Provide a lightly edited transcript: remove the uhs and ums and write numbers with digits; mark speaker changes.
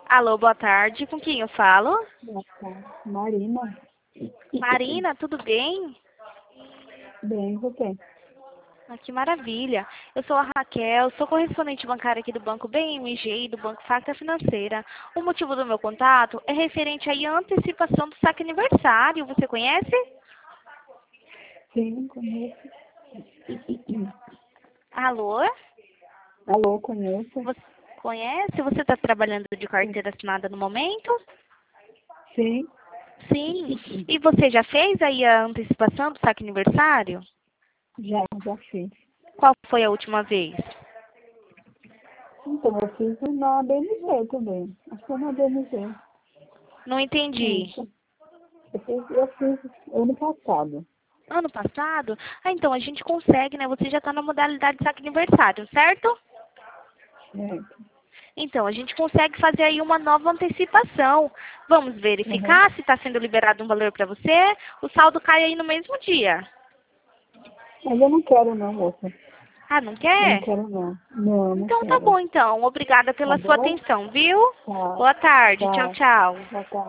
Speaker 1: Alô, boa tarde. Com quem eu falo?
Speaker 2: Boa tarde. Marina.
Speaker 1: Marina, tudo bem?
Speaker 2: Bem, você?
Speaker 1: Ah, que maravilha. Eu sou a Raquel, sou correspondente bancária aqui do Banco BMG e do Banco Facta Financeira. O motivo do meu contato é referente aí à antecipação do saque aniversário. Você conhece?
Speaker 2: Sim, conheço.
Speaker 1: Alô?
Speaker 2: Alô, conheço.
Speaker 1: Você conhece? Você está trabalhando de
Speaker 2: Sim.
Speaker 1: carteira assinada no momento?
Speaker 2: Sim.
Speaker 1: Sim. E você já fez aí a antecipação do saque aniversário?
Speaker 2: Já fiz.
Speaker 1: Qual foi a última vez?
Speaker 2: Então, eu fiz na BMG também. Acho que é na BMG.
Speaker 1: Não entendi.
Speaker 2: Isso. Eu fiz ano passado.
Speaker 1: Ano passado? Ah, então a gente consegue, né? Você já está na modalidade de saque aniversário, certo?
Speaker 2: Certo.
Speaker 1: Então, a gente consegue fazer aí uma nova antecipação. Vamos
Speaker 2: Uhum.
Speaker 1: verificar se está sendo liberado um valor para você. O saldo cai aí no mesmo dia.
Speaker 2: Mas eu não quero não, moça.
Speaker 1: Ah, não
Speaker 2: Eu não
Speaker 1: quer?
Speaker 2: quero não. Não, não
Speaker 1: Então tá
Speaker 2: quero.
Speaker 1: bom, então. Obrigada
Speaker 2: Tá
Speaker 1: pela sua
Speaker 2: bom?
Speaker 1: atenção, viu?
Speaker 2: Tá.
Speaker 1: Boa tarde. Tchau,
Speaker 2: Tá.
Speaker 1: tchau.
Speaker 2: Tá, tá.